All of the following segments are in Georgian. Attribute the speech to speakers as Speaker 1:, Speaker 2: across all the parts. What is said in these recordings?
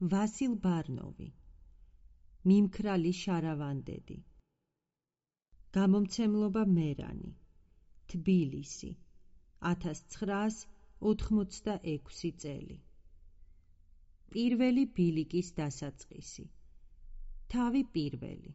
Speaker 1: ვასილ ბარნოვი, მიმქრალი შარავანდედი, გამომცემლობა მერანი, თბილისი, 1986 წელი. პირველი ბილიკის დასაწყისი. თავი პირველი.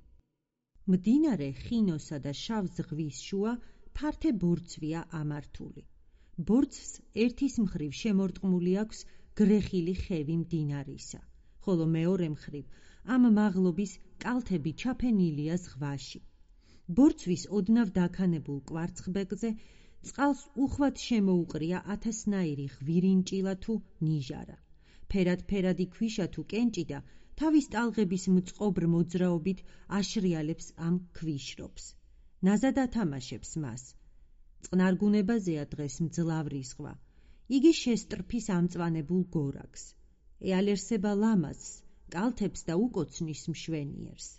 Speaker 1: მდინარე ხინოსა და შავ ზღვის შუა ფართე ბორცვია ამართული. ბორცვს ერთის მხრივ შემორტყმული აქვს გრეხილი ხევი მდინარისა, ხოლო მეორე მხრივ ამ მაღლობის კალთები ჩაფენილია ზღვაში. ბორცვის ოდნავ დაქანებულ კვარცხლბეკზე წყალს უხვად შემოუყრია ათასნაირი ღვირინჭილა თუ ნიჟარა. ფერად-ფერადი ქვიშა თუ კენჭი და თავის ტალღების მწყობრ მოძრაობით აშრიალებს ამ ქვიშრობს. ნაზად ათამაშებს მას. წყნარგუნებაზეა დღეს მძლავრი ზღვა. იგი შესტრფის ამწვანებულ გორაკს. ეალერსება ლამაზს, კალთებს და უკოცნის მშვენიერს.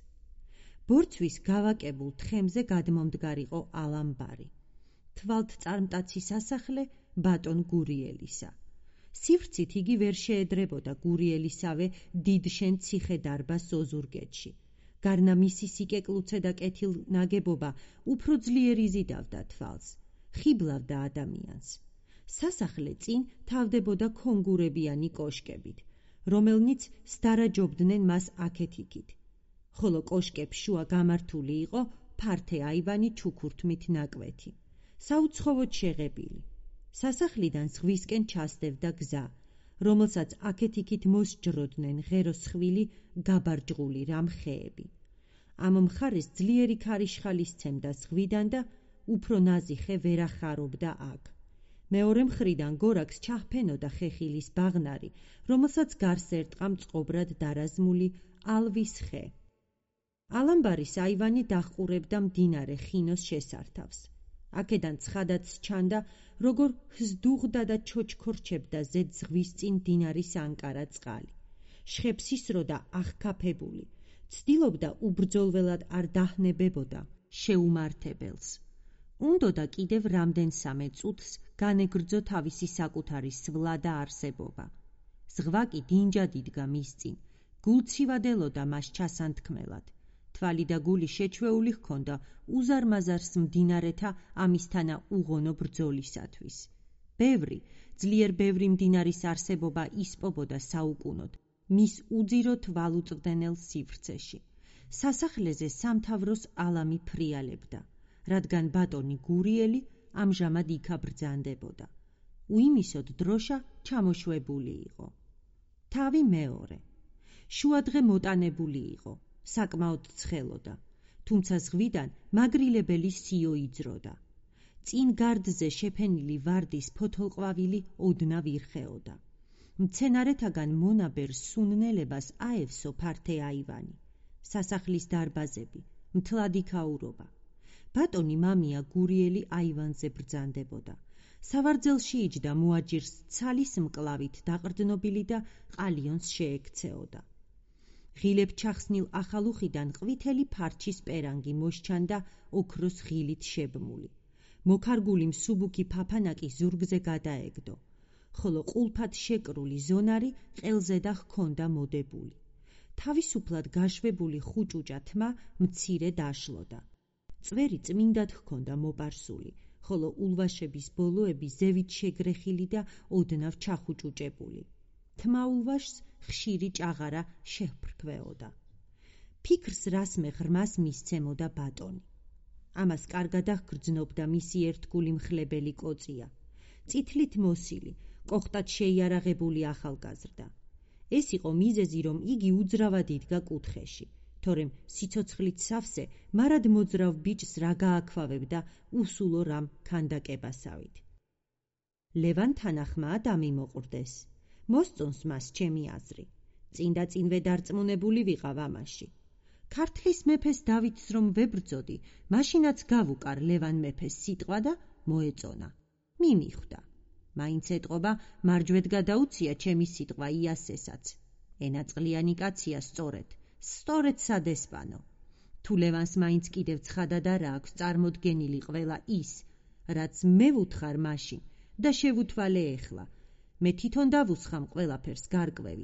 Speaker 1: ბორცვის გავაკებულ თხემზე გადმომდგარიყო ალამბარი. თვალთ წარმტაცი სასახლე ბატონ გურიელისა. სივრცით იგი ვერ შეედრებოდა გურიელისავე დიდშენ ციხე-დარბაზ ოზურგეთში. გარნა მისი სიკეკლუცე და კეთილ ნაგებობა უფრო ძლიერ იზიდავდა თვალს, ხიბლავდა ადამიანს. სასახლე წინ თავდებოდა ქონგურებიანი კოშკებით, რომელნიც სტარაჯობდნენ მას აქეთ-იქით, ხოლო კოშკებს შუა გამართული იყო ფართე აივანი ჩუქურთმით ნაკვეთი, საუცხოოდ შეღებილი. სასახლიდან ზღვისკენ ჩასდევდა გზა, რომელსაც აქეთ-იქით მოსჯროდნენ ღეროსხვილი გაბარჯღული რამ ხეები. ამ მხარეს ძლიერი ქარიშხალი სცემდა ზღვიდან და უფრო ნაზი ხე ვერ ახარობდა აქ. მეორე მხრიდან გორაკს ჩაჰფენოდა ხეხილის ბაღნარი, რომელსაც გარს ერტყა მწყობრად დარაზმული ალვის ხე. ალამბარის აივანი დაჰყურებდა მდინარე ხინოს შესართავს. აქედან ცხადაც ჩანდა, როგორ ჰზდუღდა და ჩოჩქორჩებდა ზედ ზღვის წინ მდინარის ანკარა წყალი. შხებს ისროდა აღქაფებული, ცდილობდა უბრძოლველად არ დაჰნებებოდა შეუმართებელს. უნდოდა კიდევ რამდენსამე წუთს განეგრძო თავისი საკუთარი სვლა და არსებობა. ზღვა კი დინჯად იდგა მის წინ, გულცივად მას ჩასანთქმელად. თვალი და გული შეჩვეული ჰქონდა უზარმაზარს მდინარეთა ამისთანა უღონო ბრძოლისათვის. ძლიერ ბევრი მდინარის არსებობა ისპობოდა საუკუნოდ მის უძირო თვალუწვდენელ სივრცეში. სასახლეზე სამთავროს ალამი ფრიალებდა, რადგან ბატონი გურიელი ამჟამად იქა ბრძანდებოდა. უიმისოდ დროშა ჩამოშვებული იყო. თავი მეორე. შუადღე მოტანებული იყო, საკმაოდ ცხელოდა, თუმცა ზღვიდან მაგრილებელი სიო იძროდა. წინ გარდზე შეფენილი ვარდის ფოთოლყვავილი ოდნავ ირხეოდა. მცენარეთაგან მონაბერ სუნნელებას აევსო ფართე აივანი, სასახლის დარბაზები, მთლადი ქაურობა. ბატონი მამია გურიელი აივანზე ბრძანდებოდა. სავარძელში იჯდა მოაჯირს ცალის მკლავით დაყრდნობილი და ყალიონს შეექცეოდა. ღილებ ჩახსნილ ახალუხიდან ყვითელი ფარჩის პერანგი მოსჩანდა ოქროს ღილით შებმული. მოქარგული მსუბუქი ფაფანაკი ზურგზე გადაეგდო, ხოლო ყულფად შეკრული ზონარი ყელზედა ჰქონდა მოდებული. თავისუფლად გაშვებული ხუჭუჭა თმა მცირე დაშლოდა. წვერი წმინდად ჰქონდა მოპარსული, ხოლო ულვაშების ბოლოები ზევით შეგრეხილი და ოდნავ ჩახუჭუჭებული. თმა ულვაშს ხშირი ჭაღარა შეჰფრქვეოდა. ფიქრს რასმე ღრმას მისცემოდა ბატონი. ამას კარგად აღგრძნობდა მისი ერთგული მხლებელი კოწია, წითლით მოსილი, კოხტად შეიარაღებული ახალგაზრდა. ეს იყო მიზეზი, რომ იგი უძრავად იდგა კუთხეში, თორემ სიცოცხლით სავსე მარად მოძრავ ბიჭს რა გააქვავებდა უსულო რამ ქანდაკებასავით. ლევან თანახმაა დამიმოყვრდეს. მოსწონს მას ჩემი აზრი. წინ და წინვე დარწმუნებული ვიყავ ამაში. ქართლის მეფეს დავითს რომ ვებრძოდი, მაშინაც გავუკარ ლევან მეფეს სიტყვა და მოეწონა. მიმიხვდა. მაინც ეტყობა მარჯვედ გადაუცია ჩემი სიტყვა იასესაც. ენაწყლიანი კაცია სწორედ სადესპანო. თუ ლევანს მაინც კიდევ ცხადად არა აქვს წარმოდგენილი ყველა ის, რაც მე ვუთხარ მაშინ და შევუთვალე ეხლა, მე თვითონ დავუსხამ ყველაფერს გარკვევით,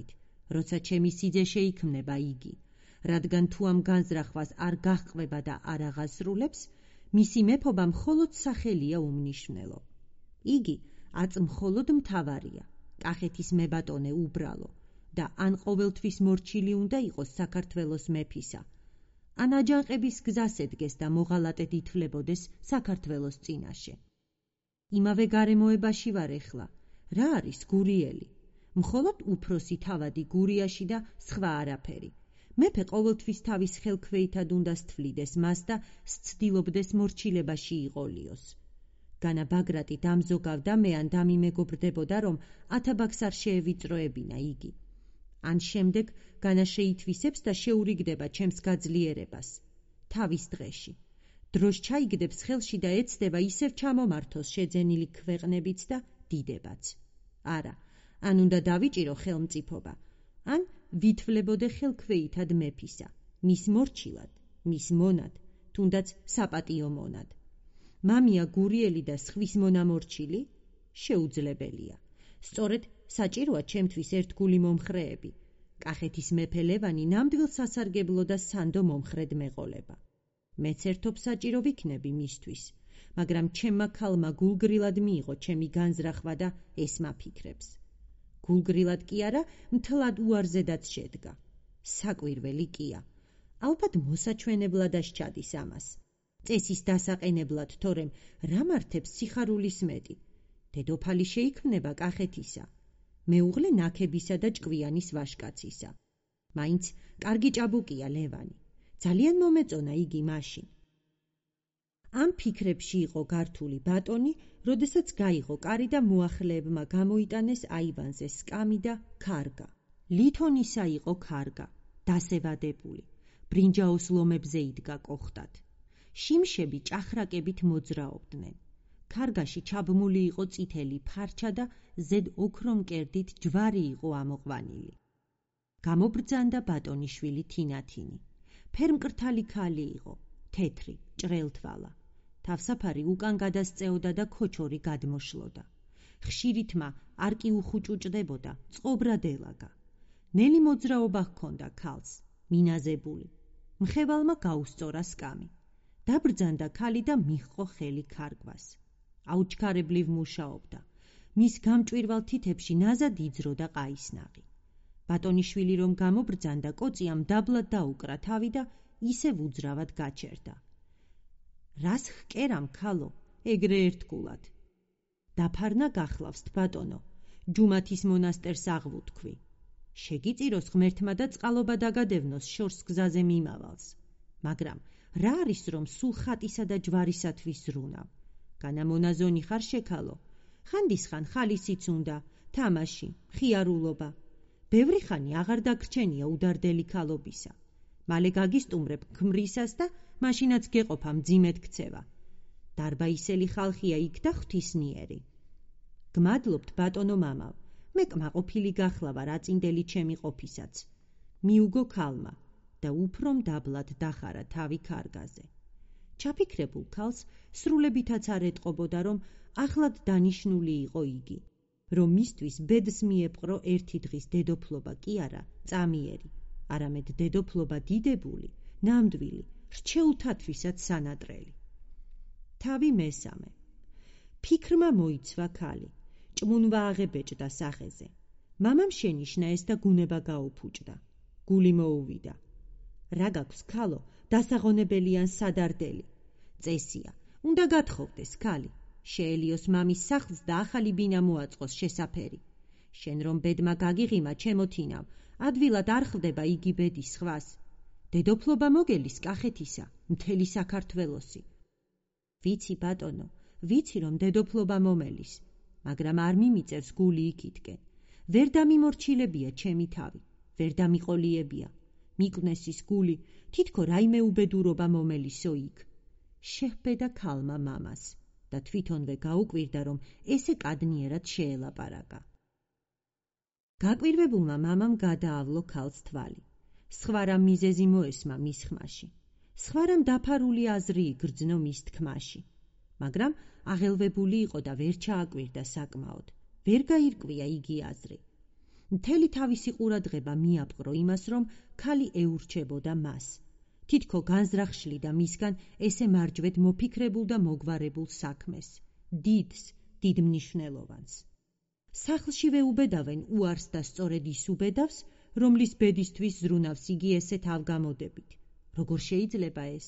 Speaker 1: როცა ჩემი სიძე შეიქმნება იგი, რადგან თუ ამ განზრახვას არ გაჰყვება და არ აღასრულებს, მისი მეფობა მხოლოდ სახელია უმნიშვნელო. იგი აწ მხოლოდ მთავარია, კახეთის მებატონე უბრალო და ან ყოველთვის მორჩილი უნდა იყოს საქართველოს მეფისა, ან აჯანყების გზას ედგეს და მოღალატედ ითვლებოდეს საქართველოს წინაშე. იმავე გარემოებაში ვარ ეხლა. რა არის გურიელი? მხოლოდ უფროსი თავადი გურიაში და სხვა არაფერი. მეფე ყოველთვის თავის ხელქვეითად უნდა სთვლიდეს მას და სცდილობდეს მორჩილებაში იყოლიოს. განა ბაგრატი დამზოგავდა მე ან დამიმეგობრდებოდა, რომ ათაბაგს არ შეევიწროებინა იგი. ან შემდეგ განა შეითვისებს და შეურიგდება ჩემს გაძლიერებას. თავის დღეში. დროს ჩაიგდებს ხელში და ეცდება ისევ ჩამომართოს შეძენილი ქვეყნებიც და დიდებაც. არა, ან უნდა დავიჭირო ხელმწიფობა, ან ვითვლებოდე ხელქვეითად მეფისა, მის მორჩილად, მის მონად, თუნდაც საპატიო მონად. მამია გურიელი და სხვის მონამორჩილი? შეუძლებელია. სწორედ საჭიროა ჩემთვის ერთგული მომხრეები. კახეთის მეფე ლევანი ნამდვილ სასარგებლო და სანდო მომხრედ მეყოლება. მეც ერთობ საჭირო ვიქნები მისთვის, მაგრამ ჩემმა ქალმა გულგრილად მიიღო ჩემი განზრახვა და ეს მაფიქრებს. გულგრილად კი არა, მთლად უარზედაც შედგა. საკვირველი კია. ალბათ მოსაჩვენებლადაც ჩადის ამას. წესის დასაყენებლად, თორემ რა მართებს სიხარულის მეტი? დედოფალი შეიქმნება კახეთისა. მეუღლე ნაქებისა და ჭკვიანის ვაშკაცისა. მაინც კარგი ჭაბუკია ლევანი. ძალიან მომეწონა იგი მაშინ. ამ ფიქრებში იყო გართული ბატონი, როდესაც გაიღო კარი და მოახლეებმა გამოიტანეს აივანზე სკამი და ქარგა. ლითონისა იყო ქარგა, დასევადებული, ბრინჯაოს ლომებზე იდგა კოხტად. შიმშები ჭახრაკებით მოძრაობდნენ. ქარგაში ჩაბმული იყო წითელი ფარჩა და ზედ ოქრო მკერდით ჯვარი იყო ამოყვანილი. გამობრძანდა ბატონიშვილი თინათინი. ფერმკრთალი ქალი იყო, თეთრი, ჭრელთვალა. თავსაფარი უკან გადასწეოდა და ქოჩორი გადმოშლოდა. ხშირი თმა არ კი უხუჭუჭდებოდა, წყობრად ელაგა. ნელი მოძრაობა ჰქონდა ქალს, მინაზებული. მხევალმა გაუსწორა სკამი. დაბრძანდა ქალი და მიჰყო ხელი ქარგვას. აუჩქარებლივ მუშაობდა. მის გამჭვირვალ თითებში ნაზად იძროდა ყაისნაღი. ბატონიშვილი რომ გამობრძანდა, კოწიამ დაბლად დაუკრა თავი და ისევ უძრავად გაჩერდა. რას ჰკერამ ქალო, ეგრე ერთგულად. დაფარნა გახლავსთ ბატონო, ჯუმათის მონასტერს აღვუთქვი. შეგიწიროს ღმერთმა და წყალობა დაგადევნოს შორს გზაზე მიმავალს. მაგრამ რა არის რომ სულ ხატისა და ჯვარისათვის ზრუნავ? განა მონაზონი ხარ შეკალო? ხანდისხან ხალისიც უნდა, თამაში, ხიარულობა. ბევრი ხანი აღარ დაგრჩენია უდარდელი ქალობისა. მალე გაგისტუმრებ ქმრისას და მაშინაც გეყოფა მძიმედ ქცევა. დარბაისელი ხალხია იქ და ღვთისნიერი. გმადლობთ ბატონო მამალ, მე კმაყოფილი გახლავა რაწინდელი ჩემი ყოფისაც. მიუგო ქალმა და უფრომ დაბლად დახარა თავი ქარგაზე. ჩაფიქრებულ ქალს სრულებითაც არ ეტყობოდა, რომ ახლად დანიშნული იყო იგი, რომ მისთვის ბედს მიეპყრო ერთი დღის დედოფლობა კი არა წამიერი, არამედ დედოფლობა დიდებული, ნამდვილი, რჩეულთათვისაც სანატრელი. თავი მესამე. ფიქრმა მოიცვა ქალი, ჭმუნვა აღებეჭდა სახეზე. მამამ შენიშნა ეს და გუნება გაუფუჭდა. გული მოუვიდა. რა გაქვს ქალო, დასაღონებელიან სადარდელი. წესია, უნდა გათხოვდეს ქალი. შეელიოს მამის სახლს და ახალი ბინა მოაწყოს შესაფერი. შენ რომ ბედმა გაგიღიმა ჩემოთინავ, ადვილად არ ხვდება იგი ბედის სხვას. დედოფლობა მოგელის კახეთისა, მთელი საქართველოსი. ვიცი ბატონო, ვიცი რომ დედოფლობა მომელის, მაგრამ არ მიმიწევს გული იქითკენ. ვერ დამიმორჩილებია ჩემი თავი, ვერ დამიყოლიებია. მიკვნესის გული, თითქო რაიმე უბედურობა მომელისო იქ. შეჰბედა ქალმა მამას და თვითონვე გაუკვირდა, რომ ესე კადნიერად შეელაპარაკა. გაკვირვებულმა მამამ გადაავლო ქალს თვალი. სხვა რამ მიზეზი მოესმა მის ხმაში. სხვა რამ დაფარული აზრი იგრძნო მის თქმაში. მაგრამ აღელვებული იყო და ვერ ჩააკვირდა საკმაოდ. ვერ გაირკვია იგი აზრი. მთელი თავისი ყურადღება მიაპყრო იმას, რომ ქალი ეურჩებოდა მას. თითქო განზრახშლი და მისგან ესე მარჯვედ მოფიქრებულ და მოგვარებულ საქმეს, დიდს, დიდ მნიშვნელოვანს. სახლშივე უბედავენ უარს და სწორედ ის უბედავს, რომლის ბედისთვის ზრუნავს იგი ესე თავგამოდებით. როგორ შეიძლება ეს?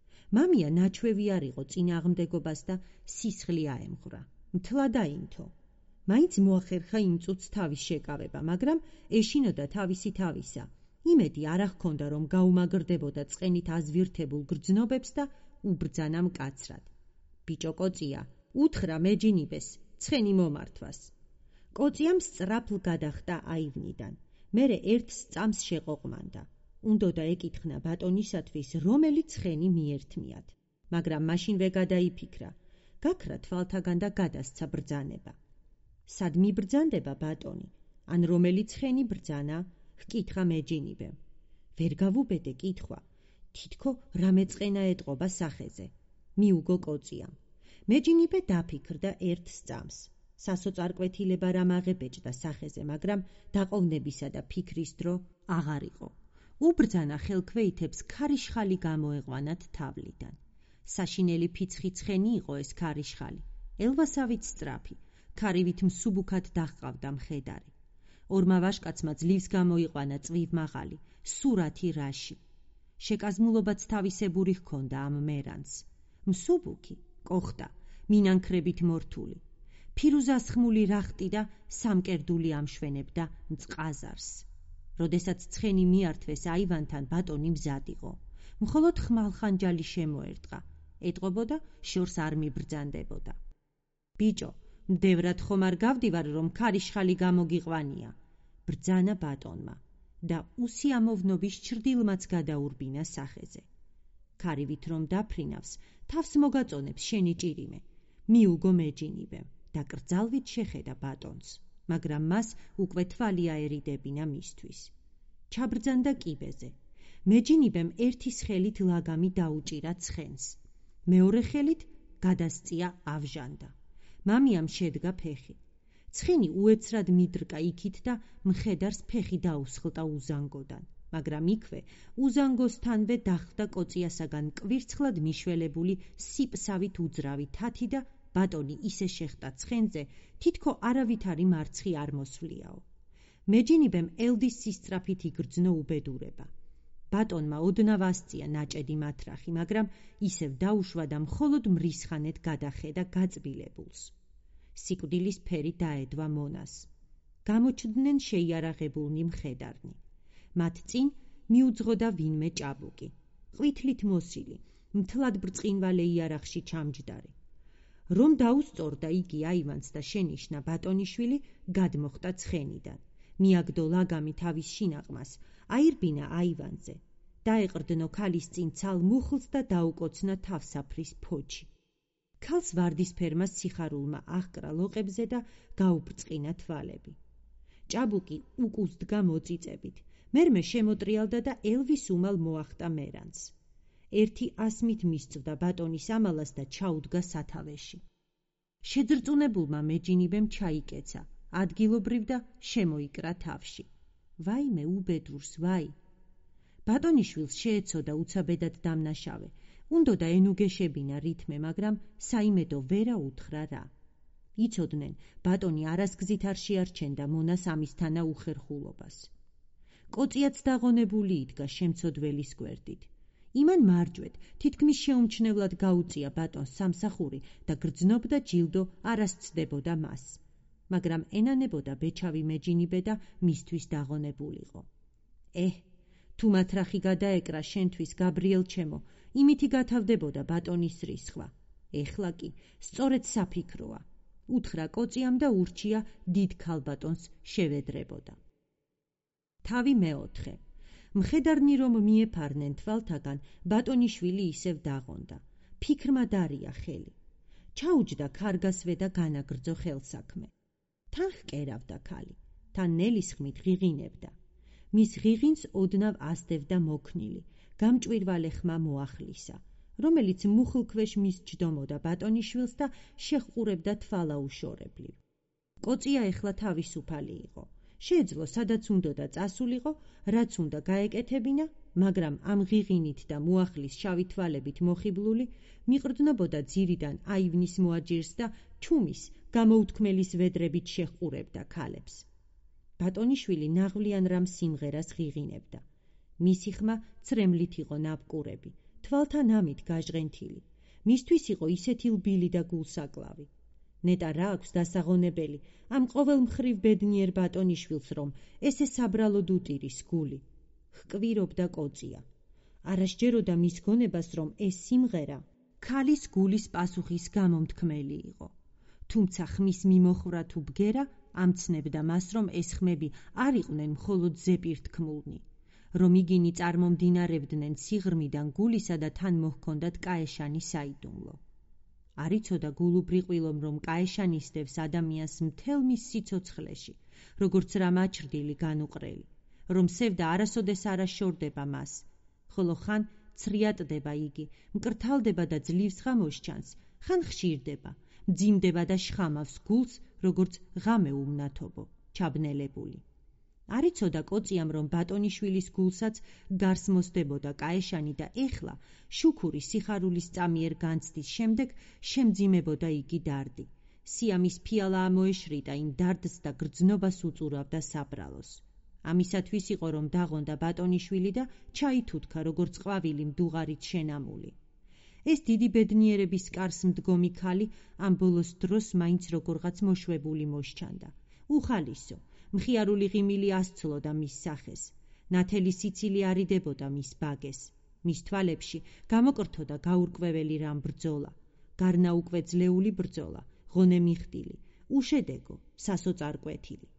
Speaker 1: მამია ნაჩვევი არ იყო წინააღმდეგობას და სისხლი აემღვრა. მთლად აინთო. მაინც მოახერხა იმ წუთს თავის შეკავება, მაგრამ ეშინოდა თავისი თავისა. იმედი არ ჰქონდა, რომ გაუმაგრდებოდა წყენით აზვირთებულ გრძნობებს და უბრძანა მკაცრად. ბიჭო კოწია, უთხრა მეჯინიბეს, ცხენი მომართვას. კოწიამ სწრაფლ გადახტა აივნიდან. მერე ერთ სწამს შეყოყმანდა. უნდოდა ეკითხნა ბატონისათვის, რომელი ცხენი მიერთმიათ, მაგრამ მაშინვე გადაიფიქრა. გაქრა თვალთაგან და გადასცა ბრძანება. სად მიბრძანდება ბატონი? ან რომელი ცხენი ბრძანა? ჰკითხა მეჯინიბემ. ვერ გავუბედე კითხვა. თითქო რამე წყენა ეტყობა სახეზე. მიუგო კოწიამ. მეჯინიბე დაფიქრდა ერთ სწამს. სასოწარკვეთილება რამ აღებეჭდა სახეზე, მაგრამ დაყოვნებისა და ფიქრის დრო აღარ იყო. უბრძანა ხელქვეითებს ქარიშხალი გამოეყვანათ თავლიდან. საშინელი ფიცხი ცხენი იყო ეს ქარიშხალი, ელვასავით სწრაფი, ქარივით მსუბუქად დაჰყავდა მხედარი. ორმა ვაშკაცმა ძლივს გამოიყვანა წვივმაღალი, სურათი რაში. შეკაზმულობაც თავისებური ჰქონდა ამ მერანს. მსუბუქი, კოხტა, მინანქრებით მორთული. ფირუზასხმული რახტი და სამკერდული ამშვენებდა მწყაზარს. როდესაც ცხენი მიართვეს აივანთან, ბატონი მზად იყო. მხოლოდ ხმალხანჯალი შემოერტყა. ეტყობოდა, შორს არ მიბრძანდებოდა. ბიჭო, მდევრად ხომ არ გავდივარ, რომ ქარიშხალი გამოგიყვანია? ბრძანა ბატონმა და უსიამოვნობის ჩრდილმაც გადაურბინა სახეზე. ქარივით რომ დაფრინავს, თავს მოგაწონებს შენი ჭირიმე. მიუგო მეჯინიბემ და კრძალვით შეხედა ბატონს, მაგრამ მას უკვე თვალი აერიდებინა მისთვის. ჩაბრძანდა კიბეზე. მეჯინიბემ ერთის ხელით ლაგამი დაუჭირა ცხენს. მეორე ხელით გადასწია ავჟანდა. მამიამ შედგა ფეხი. ცხენი უეცრად მიდრკა იქით და მხედარს ფეხი დაუსხლტა უზანგოდან, მაგრამ იქვე უზანგოსთანვე დახვდა კოწიასაგან კვირცხლად მიშველებული სიპსავით უძრავი თათი და ბატონი ისე შეხტა ცხენზე, თითქო არავითარი მარცხი არ მოსვლიაო. მეჯინიბემ ელდის სისწრაფით იგრძნო უბედურება. ბატონმა ოდნავ ასწია ნაჭედი მათრახი, მაგრამ ისევ დაუშვა და მხოლოდ მრისხანეთ გადახედა გაწბილებულს. სიკვდილის ფერი დაედვა მონას. გამოჩნდნენ შეიარაღებულნი მხედარნი. მათ წინ მიუძღოდა ვინმე ჭაბუკი, ყვითლით მოსილი, მთლად ბრწყინვალე იარაღში ჩამჯდარი. რომ დაუსწორდა იგი აივანს და შენიშნა ბატონიშვილი, გადმოხტა ცხენიდან. მიაგდო ლაგამი თავის შინაყმას, აირბინა აივანზე. დაეყრდნო ქალის წინ ცალ მუხლს და დაუკოცნა თავსაფრის ფოჩი. ქალს ვარდისფერმა სიხარულმა აჰკრა ლოყებზე და გაუბრწყინა თვალები. ჭაბუკი უკუზდგა მოწიწებით, მერმე შემოტრიალდა და ელვის უმალ მოახტა მერანს. ერთი ასმით მისწვდა ბატონის ამალას და ჩაუდგა სათავეში. შეძრწუნებულმა მეჯინიბემ ჩაიკეცა, ადგილობრივ და შემოიკრა თავში. ვაიმე უბედურს, ვაი! ბატონიშვილს შეეცოდა უცაბედად დამნაშავე. უნდოდა ენუგეშებინა რითმე, მაგრამ საიმედო ვერა უთხრა რა. იცოდნენ, ბატონი არასგზით არ შეარჩენდა მონას ამისთანა უხერხულობას. კოწიაც დაღონებული იდგა შემცოდველის გვერდით. იმან მარჯვედ, თითქმის შეუმჩნევლად გაუწია ბატონს სამსახური და გრძნობდა ჯილდო არასცდებოდა მას. მაგრამ ენანებოდა ბეჩავი მეჯინიბე და მისთვის დაღონებულიყო. თუ მათრახი გადაეკრა შენთვის, გაბრიელ ჩემო, იმითი გათავდებოდა ბატონის რისხვა. ეხლა კი სწორედ საფიქროა. უთხრა კოწიამ და ურჩია დიდ ქალბატონს შევედრებოდა. თავი მეოთხე. მხედარნი რომ მიეფარნენ თვალთაგან, ბატონიშვილი ისევ დაღონდა. ფიქრმა დარია ხელი. ჩაუჯდა ქარგასვე და განაგრძო ხელსაქმე. თან ჰკერავდა ქალი, თან ნელისხმით ღიღინებდა. მის ღიღინს ოდნავ ასდევდა მოქნილი, გამჭვირვალე ხმა მოახლისა, რომელიც მუხლქვეშ მისჯდომოდა ბატონიშვილს და შეჰყურებდა თვალაუშორებლივ. კოწია ეხლა თავისუფალი იყო. შეეძლო სადაც უნდოდა წასულიყო, რაც უნდა გაეკეთებინა, მაგრამ ამ ღიღინით და მუახლის შავი თვალებით მოხიბლული მიყრდნობოდა ძირიდან აივნის მოაჯირს და ჩუმის გამოუთქმელის ვედრებით შეჰყურებდა ქალებს. ბატონიშვილი ნაღვლიან რამ სიმღერას ღიღინებდა. მისი ხმა ცრემლით იყო ნაპყურები, თვალთა ნამით გაჟღენთილი. მისთვის იყო ისეთი ლბილი და გულსაკლავი. ნეტა რა აქვს დასაღონებელი ამ ყოველ მხრივ ბედნიერ ბატონიშვილს, რომ ესე საბრალოდ უტირის გული. ჰკვირობდა კოწია. არა სჯეროდა მის გონებას, რომ ეს სიმღერა ქალის გულის პასუხის გამომთქმელი იყო. თუმცა ხმის მიმოხვრა თუ ბგერა ამცნებდა მას, რომ ეს ხმები არ იყვნენ მხოლოდ ზეპირთქმულნი, რომ იგინი წარმომდინარებდნენ სიღრმიდან გულისა და თან მოჰქონდათ კაეშანი საიდუმლო. არ იცოდა გულუბრიყვილომ, რომ კაეშანი სდევს ადამიანს მთელ მის სიცოცხლეში, როგორც რა მაჩრდილი განუყრელი, რომ სევდა არასოდეს არ აშორდება მას, ხოლო ხან ცრიატდება იგი, მკრთალდება და ძლივს ღამოსჩანს, ხან ხშირდება, მძიმდება და შხამავს გულს, როგორც ღამე უმნათობო, ჩაბნელებული. არ იცოდა კოწიამ, რომ ბატონიშვილის გულსაც გარს მოსდებოდა კაეშანი და ეხლა, შუქური სიხარულის წამიერ განცდის შემდეგ, შემძიმებოდა იგი დარდი. სიამის ფიალა ამოეშრიტა იმ დარდს და გრძნობას უწურავდა საბრალოს. ამისათვის იყო, რომ დაღონდა ბატონიშვილი და ჩაითუთქა, როგორც ყვავილი მდუღარით შენამული. ეს დიდი ბედნიერების კარს მდგომი ქალი ამ ბოლოს დროს მაინც როგორღაც მოშვებული მოსჩანდა. უხალისო, მხიარული ღიმილი ასცლოდა მის სახეს. ნათელი სიცილი არიდებოდა მის ბაგეს. მის თვალებში გამოკრთოდა გაურკვეველი რამ ბრძოლა, გარნაუკვე ძლეული ბრძოლა, ღონე მიხდილი, უშედეგო, სასოწარკვეთილი.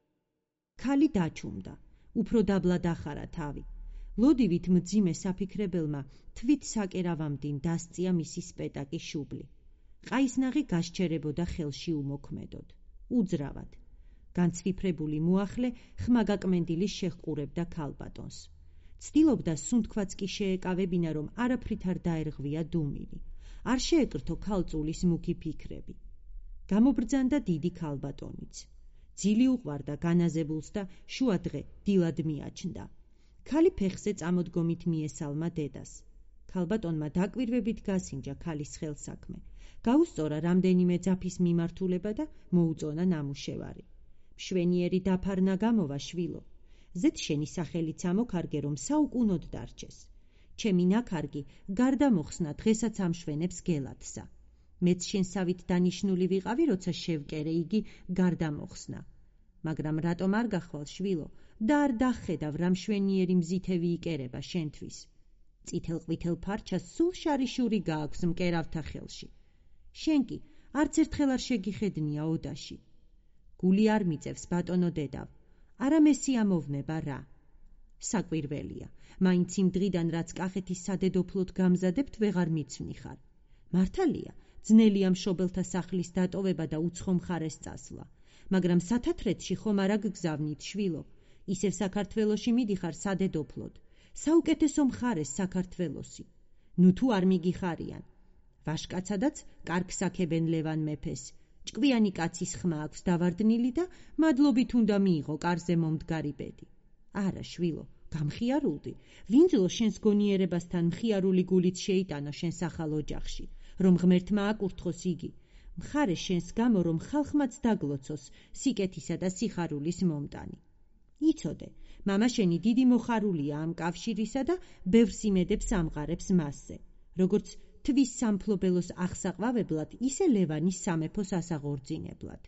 Speaker 1: ქალი დაჩუმდა, უფრო დაბლა დახარა თავი. ლოდივით მძიმე საფიქრებელმა თვით საკერავამდინ დასწია მისი სპეტაკი შუბლი. ყაისნაღი გასჩერებოდა ხელში უმოქმედოდ, უძრავად. განცვიფრებული მუახლე ხმაგაკმენდილი შეჰყურებდა ქალბატონს. ცდილობდა სუნთქვაც კი შეეკავებინა, რომ არაფრით არ დაერღვია დუმილი. არ შეეკრთო ქალწულის მუქი ფიქრები. გამობრძანდა დიდი ქალბატონიც. ძილი უყვარდა განაზებულს და შუადღე დილად მიაჩნდა. ქალი ფეხზე წამოდგომით მიესალმა დედას. ქალბატონმა დაკვირვებით გასინჯა ქალის ხელსაქმე. გაუსწორა რამდენიმე ძაფის მიმართულება და მოუწონა ნამუშევარი. მშვენიერი დაფარნა გამოვა, შვილო. ზედ შენი სახელიც ამოქარგე, რომ საუკუნოდ დარჩეს. ჩემი ნაქარგი გარდა მოხსნა დღესაც ამშვენებს გელათსა. მეც შენსავით დანიშნული ვიყავი, როცა შევკერე იგი გარდა მოხსნა. მაგრამ რატომ არ გახვალ, შვილო, და არ დახედავ რა მშვენიერი მზითევი იკერება შენთვის. წითელ-ყვითელ ფარჩას სულ შარიშური გააქვს მკერავთა ხელში. შენ კი არც ერთხელ არ შეგიხედნია ოდაში. გული არ მიწევს, ბატონო დედავ, არა მესი ამოვნება რა. საკვირველია, მაინც იმ დღიდან, რაც კახეთის სადედოფლოდ გამზადებთ, ვეღარ მიცვნი ხარ. მართალია, ძნელია მშობელთა სახლის დატოვება და უცხო მხარეს წასვლა, მაგრამ სათათრეთში ხომ არ აგგზავნით, შვილო, ისევ საქართველოში მიდიხარ სადედოფლოდ, საუკეთესო მხარეს საქართველოსი. ნუ თუ არ მიგიხარიან. ვაშკაცადაც კარგს აქებენ ლევან მეფეს. ჭკვიანი კაცის ხმა აქვს დავარდნილი და მადლობით უნდა მიიღო კარზე მომდგარი ბედი. არა, შვილო, გამხიარულდი. ვინძლო შენს გონიერებასთან მხიარული გულით შეიტანო შენს ახალ ოჯახში, რომ ღმერთმა აკურთხოს იგი. მხარე შენს გამო, რომ ხალხმაც დაგლოცოს სიკეთისა და სიხარულის მომტანი. იცოდე, მამა შენი დიდი მოხარულია ამ კავშირისა და ბევრს იმედებს ამყარებს მასზე, როგორც თვის სამფლობელოს აღსაყვავებლად, ისე ლევანის სამეფოს ასაღორძინებლად.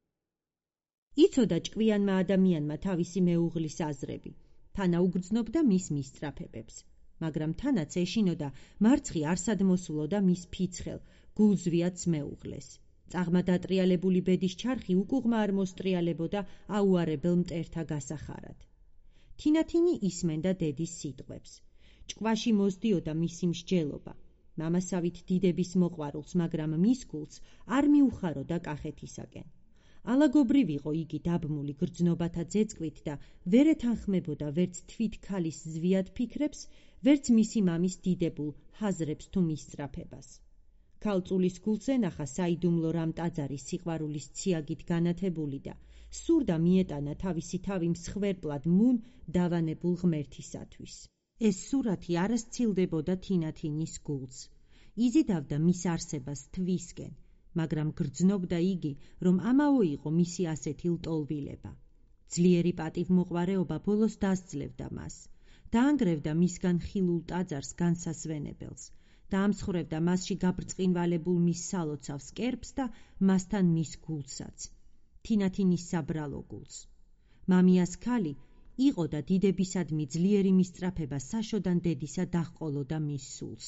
Speaker 1: იცოდა ჭკვიანმა ადამიანმა თავისი მეუღლის აზრები, თანაუგრძნობდა მის მისწრაფებებს, მაგრამ თანაც ეშინოდა მარცხი არსად მოსულო და მის ფიცხელ, გულზვიათს მეუღლეს. წაღმა დატრიალებული ბედის ჩარხი უკუღმა არ მოსტრიალებოდა აუარებელ მტერთა გასახარად. თინათინი ისმენდა დედის სიტყვებს. ჭკვაში მოსდიოდა მისი მსჯელობა. მამასავით დიდების მოყვარულს, მაგრამ მის გულს არ მიუხაროდა კახეთისაკენ. ალაგობრივ იყო იგი დაბმული გრძნობათა ძეწკვით და ვერ ეთანხმებოდა ვერც თვით ქალის ზვიად ფიქრებს, ვერც მისი მამის დიდებულ ჰაზრებს თუ მისწრაფებას. ქალწულის გულს ენახა საიდუმლო რამ ტაძარი სიყვარულის ციაგით განათებული და სურდა მიეტანა თავისი თავი მსხვერპლად მუნ დავანებულ ღმერთისათვის. ეს სურათი არ სცილდებოდა თინათინის გულს. იზიდავდა მის არსებას თვისკენ, მაგრამ გრძნობდა იგი, რომ ამაო იყო მისი ასეთი ლტოლვილება. ძლიერი პატივმოყვარეობა ბოლოს დასძლევდა მას. დაანგრევდა მისგან ხილულ ტაძარს განსასვენებელს, დაამსხვრევდა მასში გაბრწყინვალებულ მის სალოცავს კერპს და მასთან მის გულსაც, თინათინის საბრალო გულს. მამიას ქალი იყო და დიდებისადმი ძლიერი მისწრაფება საშოდან დედისა დაჰყოლოდა მის სულს.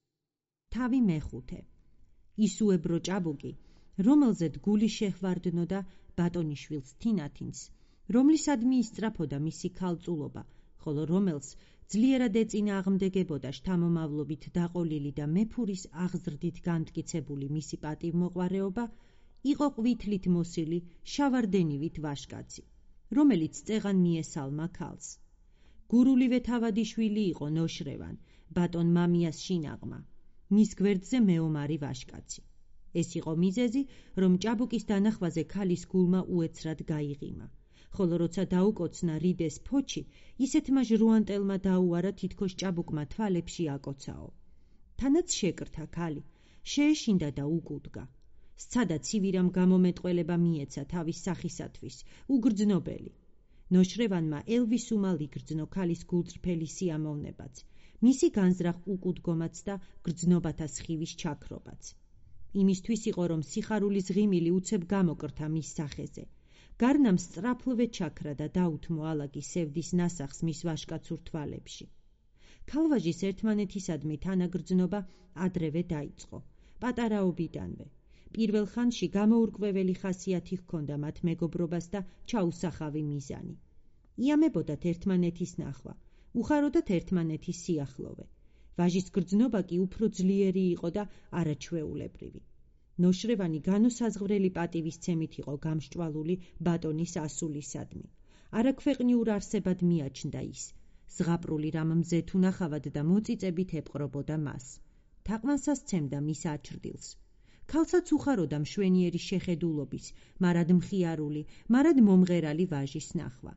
Speaker 1: თავი მეხუთე. ისუებრო ჭაბუკი, რომელზედ გული შეჰვარდნოდა ბატონიშვილს თინათინს, რომლისადმი ისწრაფოდა მისი ქალწულობა, ხოლო რომელს ძლიერად ეწინააღმდეგებოდა შთამომავლობით დაყოლილი და მეფურის აღზრდით განმტკიცებული მისი პატივმოყვარეობა, იყო ყვითლით მოსილი შავარდენივით ვაშკაცი, რომელიც წეღან მიესალმა ქალს. გურულივე თავადიშვილი იყო ნოშრევან, ბატონ მამიას შინაღმა, მის გვერდზე მეომარი ვაშკაცი. ეს იყო მიზეზი, რომ ჭაბუკის დანახვაზე ქალის გულმა უეცრად გაიღიმა, ხოლო როცა დაუკოცნა რიდეს ფოჩი, ისეთმა ჟრუანტელმა დაუარა თითქოს ჭაბუკმა თვალებში აკოცაო. თანაც შეკრთა ქალი, შეეშინდა და უკუდგა. სცადა ცივირამ გამომეტყველება მიეცა თავის სახისათვის, უგრძნობელი. ნოშრევანმა ელვის უმალ იგრძნო ქალის გულწრფელი სიამოვნებაც, მისი განზრახ უკუდგომაც და გრძნობათა სხივის ჩაქრობაც. იმისთვის იყო, რომ სიხარულის ღიმილი უცებ გამოკრთა მის სახეზე. გარნამ სწრაფლვე ჩაქრა და დაუთმო ალაგი სევდის ნასახს მის ვაშკაცურ თვალებში. ქალვაჟის ერთმანეთისადმი თანაგრძნობა ადრევე დაიწყო, პატარაობიდანვე. პირველ ხანში გამოურკვეველი ხასიათი ჰქონდა მათ მეგობრობას და ჩაუსახავი მიზანი. იამებოდათ ერთმანეთის ნახვა, უხაროდათ ერთმანეთის სიახლოვე. ვაჟის გრძნობა კი უფრო ძლიერი იყო და არაჩვეულებრივი. ნოშრევანი განუსაზღვრელი პატივისცემით იყო გამსჭვალული ბატონის ასულისადმი. არაქვეყნიურ არსებად მიაჩნდა ის, ზღაპრული რამ მზე თუ ნახავად და მოწიწებით ეპყრობოდა მას. თაყვანსას სცემდა მის აჩრდილს. ქალსაც უხაროდა მშვენიერი შეხედულობის, მარად მხიარული, მარად მომღერალი ვაჟის ნახვა.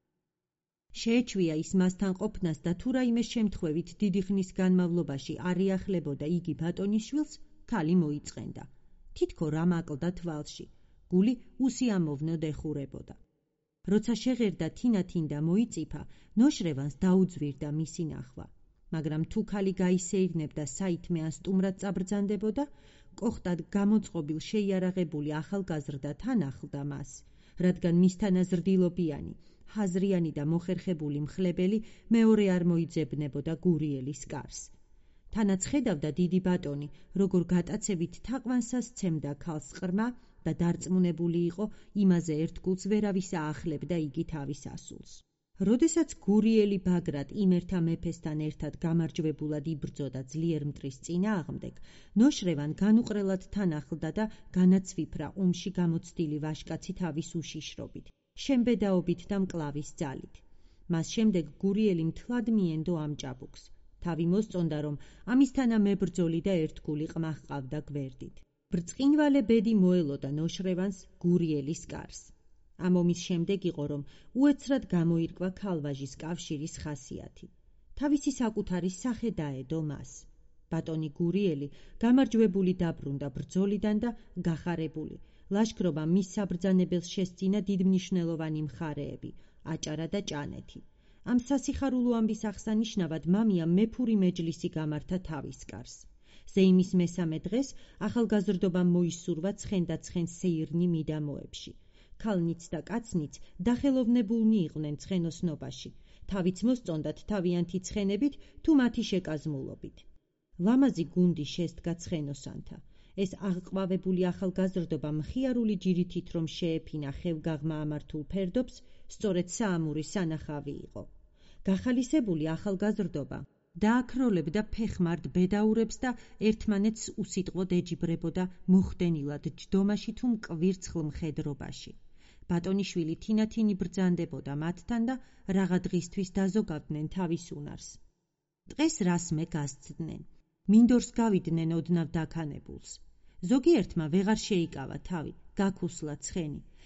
Speaker 1: შეეჩვია ის მასთან ყოფნას და თუ რაიმე შემთხვევით დიდი ხნის განმავლობაში არ იახლებოდა იგი ბატონიშვილს, ქალი მოიწყენდა. თითქო რამ აკლდა თვალში, გული უსიამოვნოდ ეხურებოდა. როცა შეღერდა თინათინ და მოიწიფა, ნოშრევანს დაუძვირდა მისი ნახვა. მაგრამ თუ ქალი გაისეირნებდა საითმე ან სტუმრად წაბრძანდებოდა, კოხტად გამოწყობილ შეიარაღებული ახალგაზრდა თან ახლდა მას, რადგან მისთანა ზრდილობიანი, ჰაზრიანი და მოხერხებული მხლებელი მეორე არ მოიძებნებოდა გურიელის კარს. თანაც ხედავდა დიდი ბატონი, როგორ გატაცებით თაყვანსას სცემდა ქალს ყრმა და დარწმუნებული იყო, იმაზე ერთგულს ვერავის აახლებდა იგი თავის ასულს. როდესაც გურიელი ბაგრატ იმერთა მეფესთან ერთად გამარჯვებულად იბრძოდა ძლიერ მტრის წინააღმდეგ, ნოშრევან განუყრელად თან ახლდა და განაცვიფრა ომში გამოცდილი ვაშკაცი თავის უშიშრობით, შემბედაობით და მკლავის ძალით. მას შემდეგ გურიელი მთლად მიენდო ამ ჭაბუკს. თავი მოსწონდა, რომ ამისთანა მებრძოლი და ერთგული ყმა ჰყავდა გვერდით. ბრწყინვალე ბედი მოელოდა ნოშრევანს გურიელის კარს. ამ ომის შემდეგ იყო, რომ უეცრად გამოირკვა ქალვაჟის კავშირის ხასიათი. თავისი საკუთარი სახე დაედო მას. ბატონი გურიელი გამარჯვებული დაბრუნდა ბრძოლიდან და გახარებული. ლაშქრობამ მის საბრძანებელს შესძინა დიდმნიშვნელოვანი მხარეები, აჭარა და ჭანეთი. ამ სასიხარულო ამბის აღსანიშნავად მამიამ მეფური მეჯლისი გამართა თავის კარს. ზეიმის მესამე დღეს ახალგაზრდობამ მოისურვა ცხენდაცხენ სეირნი მიდამოებში. ქალნიც და კაცნიც დახელოვნებულნი იყვნენ ცხენოსნობაში, თავიც მოსწონდათ თავიანთი ცხენებით თუ მათი შეკაზმულობით. ლამაზი გუნდი შესდგა ცხენოსანთა. ეს აღყვავებული ახალგაზრდობა მხიარული ჯირითით რომ შეეფინა ხევგაღმა ამართულ ფერდობს, სწორედ საამურის სანახავი იყო. გახალისებული ახალგაზრდობა დააქროლებდა ფეხმართ ბედაურებს და ერთმანეთს უსიტყვოდ ეჯიბრებოდა მოხდენილად ჯდომაში თუ მკვირცხლ მხედრობაში. ბატონიშვილი თინათინი ბრძანდებოდა მათთან და რაღა დღისთვის დაზოგავდნენ თავის უნარს. დღეს რასმე გასცდნენ, მინდორს გავიდნენ ოდნავ დაქანებულს. ზოგიერთმა ვეღარ შეიკავა თავი, გაქუსლა ცხენი,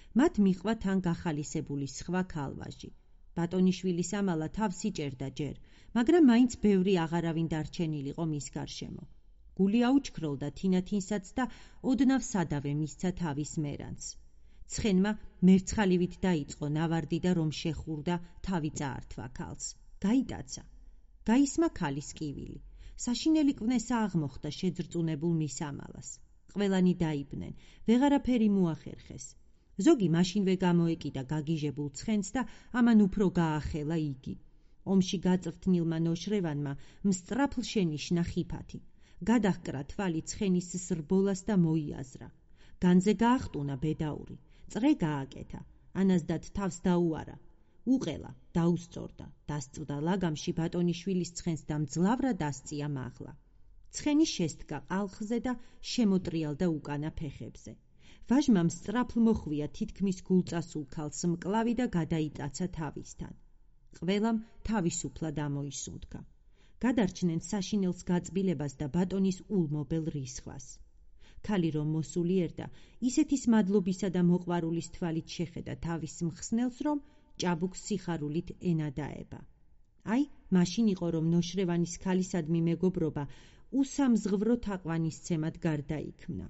Speaker 1: მათ მიჰყვა თან გახალისებული სხვა ქალვაჟი. ბატონიშვილის ამალა თავს იჭერდა ჯერ, მაგრამ მაინც ბევრი აღარავინ დარჩენილიყო მის გარშემო. გული აუჩქროლდა თინათინსაც და ოდნავ სადავე მისცა თავის მერანს. ცხენმა მერცხალივით დაიწყო ნავარდი და რომ შეხურდა, თავი წაართვა ქალს. გაიტაცა. გაისმა ქალის კივილი. საშინელი კვნესა აღმოხდა შეძრწუნებულ მის ამალას. ყველანი დაიბნენ, ვეღარაფერი მოახერხეს. ზოგი მაშინვე გამოეკიდა გაგიჟებულ ცხენს და ამან უფრო გაახელა იგი. ომში გაწვრთნილმა ნოშრევანმა მსწრაფლ შენიშნა ხიფათი. გადაჰკრა თვალი ცხენის სრბოლას და მოიაზრა. განზე გაახტუნა ბედაური. წრე გააკეთა. ანაზდად თავს დაუარა. უყელა, დაუსწორდა, დასწვდა ლაგამში ბატონიშვილის ცხენს და მძლავრად დასწია მაღლა. ცხენი შესდგა ყალხზე და შემოტრიალდა უკანა ფეხებზე. ვაჟმა მსწრაფლ მოხვია თითქმის გულწასულ ქალს მკლავი და გადაიტაცა თავისთან. ყველამ თავისუფლად ამოისუნთქა. გადარჩნენ საშინელს გაწბილებას და ბატონის ულმობელ რისხვას. ქალი რომ მოსული ერდა, ისეთის მადლობისა და მოყვარულის თვალით შეხედა თავის მხსნელს, რომ ჭაბუკს სიხარულით ენა დაება. აი, მაშინ იყო, რომ ნოშრევანის ქალისადმი მეგობრობა უსამზღვრო თაყვანისცემად გარდაიქმნა.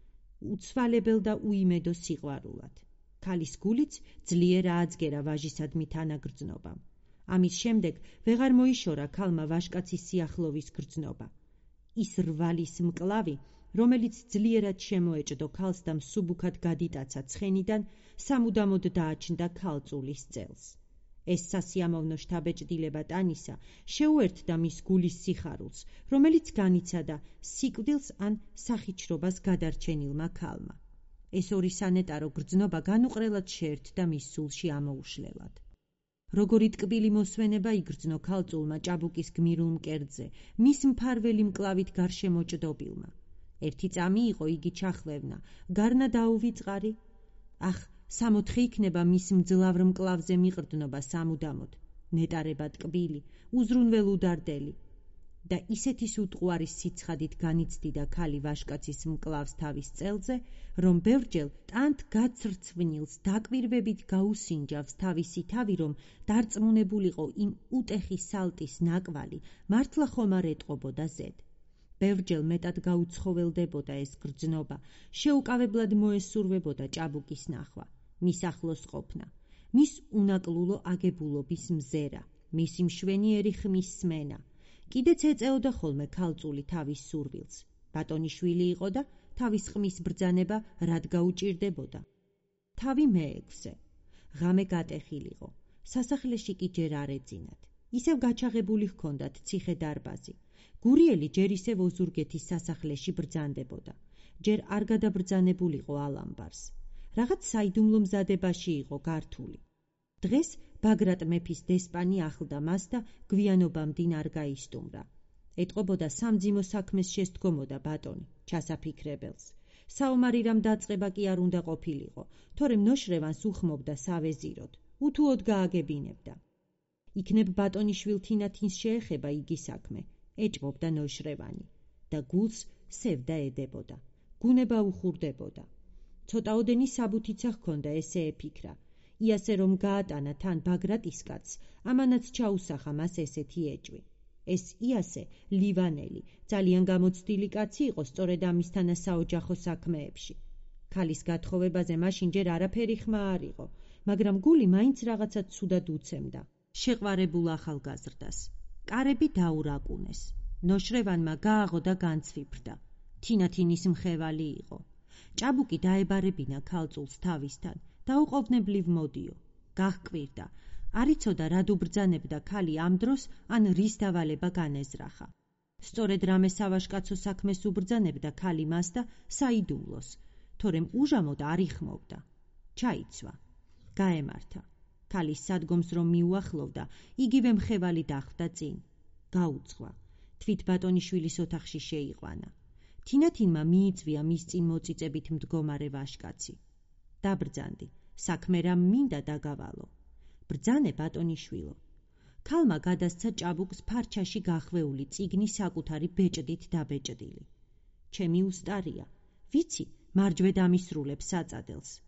Speaker 1: უცვალებელ და უიმედო სიყვარულად. ქალის გულიც ძლიერ ააძგერა ვაჟისადმი თანაგრძნობამ. ამის შემდეგ ვეღარ მოიშორა ქალმა ვაჟკაცის სიახლოვის გრძნობა. ის რვალის მკლავი, რომელიც ძლიერად შემოეჭდო ქალს და მსუბუქად გადიტაცა ცხენიდან, სამუდამოდ დააჩნდა ქალწულის წელს. ეს სასიამოვნო შთაბეჭდილება ტანისა შეუერთდა მის გულის სიხარულს, რომელიც განიცადა სიკვდილს ან სახიჩრობას გადარჩენილმა ქალმა. ეს ორი სანეტარო გრძნობა განუყრელად შეერთდა მის სულში ამოუშლელად. როგორი ტკბილი მოსვენება იგრძნო ქალწულმა ჭაბუკის გმირულ მკერდზე, მის მფარველი მკლავით გარშემოჭდობილმა. ერთი წამი იყო იგი ჩახლევნა, გარნა დაუვიწყარი. ახ, 60 იქნება მის მძლავრ მკლავზე მიყრდნობა სამუდამოდ, ნეტარება ტკბილი, უზრუნველ უდარდელი. და ისეთის უტყუარის სიცხადით განიცდიდა ქალი ვაჟკაცის მკლავს თავის წელზე, რომ ბევრჯერ ტანთ გაცრცვნილს დაკვირვებით გაუსინჯავს თავისი თავი, რომ დარწმუნებულიყო იმ უტეხის სალტის ნაკვალი მართლა ხომ არ ეტყობოდა ზედ. ბევრჯერ მეტად გაუცხოველდებოდა ეს გრძნობა, შეუკავებლად მოესურვებოდა ჭაბუკის ნახვა, მის ახლოს ყოფნა, მის უნაკლულო აგებულობის მზერა, მისი მშვენიერი ხმის სმენა. კიდეც ეწეოდა ხოლმე ქალწული თავის სურვილს. ბატონიშვილი იყო და თავის ხმის ბრძანება რად გაუჭირდებოდა. თავი მეექვსე. ღამე გატეხილიყო. სასახლეში კი ჯერ არ ეძინათ. ისევ გაჩაღებული ჰქონდათ ციხე დარბაზი. გურიელი ჯერ ისევ ოზურგეთის სასახლეში ბრძანდებოდა. ჯერ არ გადაბრძანებულიყო ალამბარს. რაღაც საიდუმლო მზადებაში იყო გართული. დღეს ბაგრატ მეფის დესპანი ახლდა მას და გვიანობამდინ არ გაისტუმრა. ეტყობოდა სამძიმო საქმეს შესდგომოდა ბატონი, ჩასაფიქრებელს. საომარი რამ დაწყება კი არ უნდა ყოფილიყო, თორემ ნოშრევანს უხმობდა სავეზიროდ, უთუოდ გააგებინებდა. იქნებ ბატონიშვილ თინათინს შეეხება იგი საქმე, ეჭვობდა ნოშრევანი და გულს სევდა ედებოდა, გუნება უხურდებოდა. ცოტაოდენი საბუთიცა ჰქონდა ესე ეფიქრა. იასე რომ გაატანა თან ბაგრატის კაცს, ამანაც ჩაუსახა მას ესეთი ეჭვი. ეს იასე ლივანელი, ძალიან გამოცდილი კაცი იყო სწორედ ამისთანა საოჯახო საქმეებში. ქალის გათხოვებაზე მაშინ ჯერ არაფერი ხმა არ იყო, მაგრამ გული მაინც რაღაცა ცუდად უცემდა შეყვარებულ ახალგაზრდას. კარები დაურაკუნეს. ნოშრევანმა გააღო და განცვიფრდა. თინათინის მხევალი იყო. ჭაბუკი დაებარებინა ქალწულს თავისთან. დაუყოვნებლივ მოდიო, გაჰკვირდა, არ იცოდა რად უბრძანებდა ქალი ამ დროს ან რის დავალება განეზრახა. სწორედ რამე სავაჟკაცო საქმეს უბრძანებდა ქალი მას და საიდუმლოს, თორემ უჟამოდ არ იხმობდა. ჩაიცვა, გაემართა. ქალის სადგომს რომ მიუახლოვდა, იგივე მხევალი დახვდა წინ. გაუძღვა, თვით ბატონიშვილის ოთახში შეიყვანა. თინათინმა მიიწვია მის წინ მოწიწებით მდგომარე ვაჟკაცი. დაბრძანდი, საქმე რამ მინდა დაგავალო. ბრძანე ბატონიშვილო. ქალმა გადასცა ჭაბუკს ფარჩაში გახვეული წიგნი საკუთარი ბეჭდით დაბეჭდილი. ჩემი უსტარია, ვიცი, მარჯვე დამისრულებს საწადელს.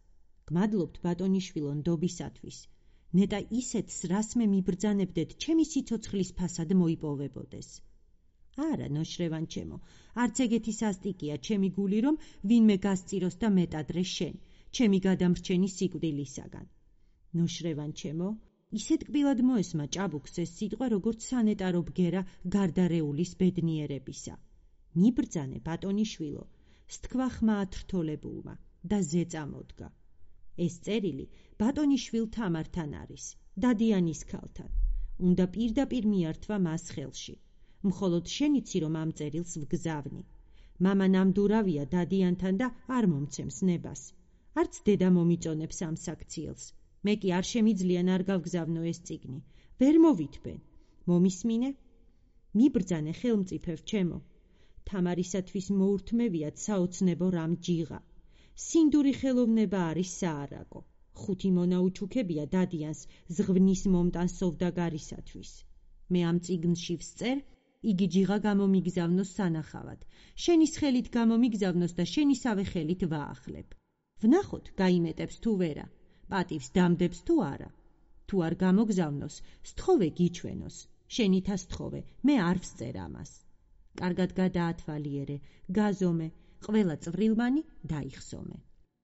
Speaker 1: გმადლობთ ბატონიშვილო ნდობისათვის. ნეტა ისეთს რას მე მიბრძანებდეთ, ჩემი სიცოცხლის ფასად მოიპოვებოდეს. არა, ნოშრევან ჩემო, არც ეგეთი სასტიკია ჩემი გული, რომ ვინმე გასწიროს და მეტადრე შენ, ჩემი გადამრჩენი სიკვდილისაგან. ნოშრევან ჩემო, ისეთ კბილად მოესმა ჭაბუკს ეს სიტყვა, როგორც სანეტარო ბგერა გარდარეულის ბედნიერებისა. მიბრძანე ბატონიშვილო, სთქვა ხმა ათრთოლებულმა და ზეწამოდგა. ეს წერილი ბატონიშვილ თამართან არის, დადიანის ქალთან. უნდა პირდაპირ მიართვა მას ხელში. მხოლოდ შენიცი რომ ამ წერილს ვგზავნი. მამა ნამდურავია დადიანთან და არ მომცემს ნებას. არც დედა მომიწონებს ამ საქციელს. მე კი არ შემიძლიან არ გავგზავნო ეს წიგნი. ვერ მოვითბენ. მომისმინე? მიბრძანე ხელმწიფევ ჩემო. თამარისათვის მოურთმევიათ საოცნებო რამ ჯიღა. სინდური ხელოვნება არის საარაკო. 5 მონა უჩუქებია დადიანს ზღვნის მომტან სოვდაგარისათვის. მე ამ წიგნში ვსწერ, იგი ჯიღა გამომიგზავნოს სანახავად. შენის ხელით გამომიგზავნოს და შენისავე ხელით ვაახლებ. ვნახოთ, გაიმეტებს თუ ვერა, პატივს დამდებს თუ არა. თუ არ გამოგზავნოს, სთხოვე გიჩვენოს. შენითა სთხოვე, მე არ ვსწერ ამას. კარგად გადაათვალიერე, გაზომე, ყველა წვრილმანი დაიხსომე.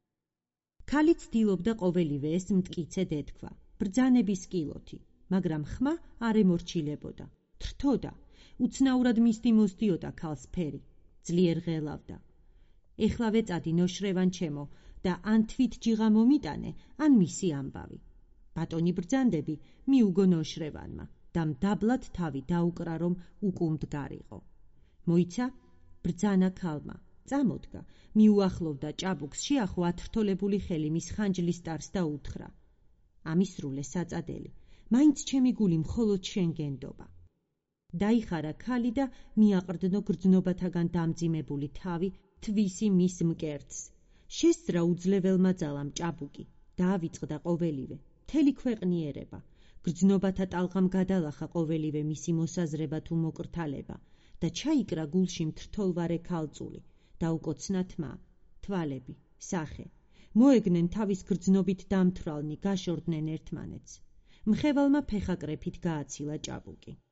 Speaker 1: ქალი ცდილობდა ყოველივე ეს მტკიცედ ეთქვა, ბრძანების კილოთი, მაგრამ ხმა არ ემორჩილებოდა, თრთოდა, უცნაურად მისდიმოსდიოდა ქალს ფერი, ძლიერ ღელავდა. ეხლა ვეწადი ნოშრევან ჩემო და ან თვით ჯიღა მომიტანე, ან მისი ამბავი. ბატონი ბრძანდები მიუგო ნოშრევანმა და მდაბლად თავი დაუკრა, რომ უკუმდგარიყო. მოიცა, ბრძანა ქალმა, წამოდგა, მიუახლოვდა ჭაბუკს, შეახო ათრთოლებული ხელი მის ხანჯლის ტარს და უთხრა: ამისრულე საწადელი, მაინც ჩემი გული მხოლოდ შენ გენდობა. დაიხარა ქალი და მიაყრდნო გრძნობათაგან დამძიმებული თავი თვისი მის მკერდს. შესძრა უძლებელმა ძალამ ჭაბუკი, დაავიწყდა ყოველივე, მთელი ქვეყნიერება. გრძნობათა ტალღამ გადალახა ყოველივე მისი მოსაზრება თუ მოკრთალება და ჩაიკრა გულში მთრთოლვარე ქალწული, დაუკოცნა თმა, თვალები, სახე. მოეგნენ თავის გრძნობით დამთვრალნი, გაშორდნენ ერთმანეთს. მხევალმა ფეხაკრეფით გააცილა ჭაბუკი.